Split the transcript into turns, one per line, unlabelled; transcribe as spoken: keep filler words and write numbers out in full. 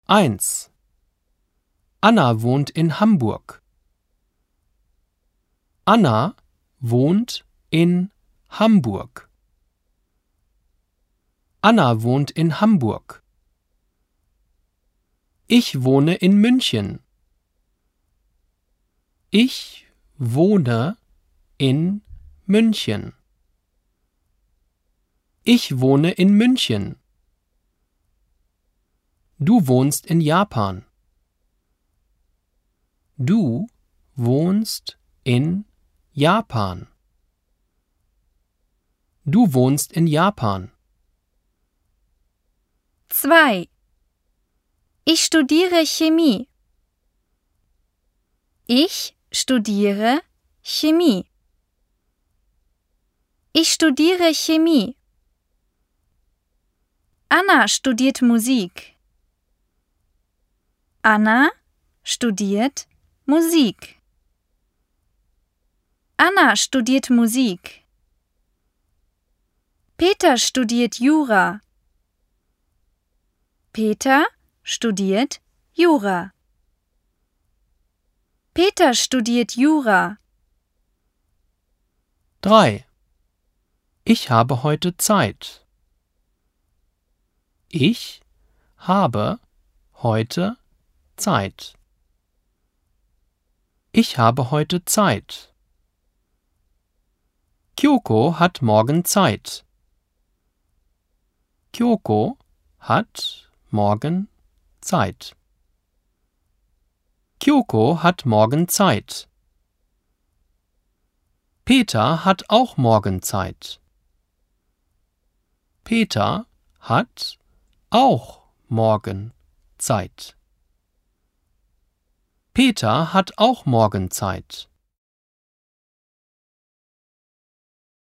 eins. Anna wohnt in Hamburg. Anna wohnt in Hamburg. Anna wohnt in Hamburg. Ich wohne in München. Ich wohne in München. Ich wohne in München. Du wohnst in Japan. Du wohnst in Japan. Du wohnst in Japan.
zwei. Ich studiere Chemie. Ich studiere Chemie. Ich studiere Chemie. Anna studiert Musik. Anna studiert Musik. Anna studiert Musik. Peter studiert Jura. Peter studiert Jura. Peter studiert Jura.
drei. Ich habe heute Zeit. Ich habe heute Zeit. Ich habe heute Zeit. Kyoko hat morgen Zeit. Kyoko hat morgen Zeit. Kyoko hat morgen Zeit. Peter hat auch morgen Zeit. Peter hat auch morgen Zeit. Peter hat auch morgen Zeit.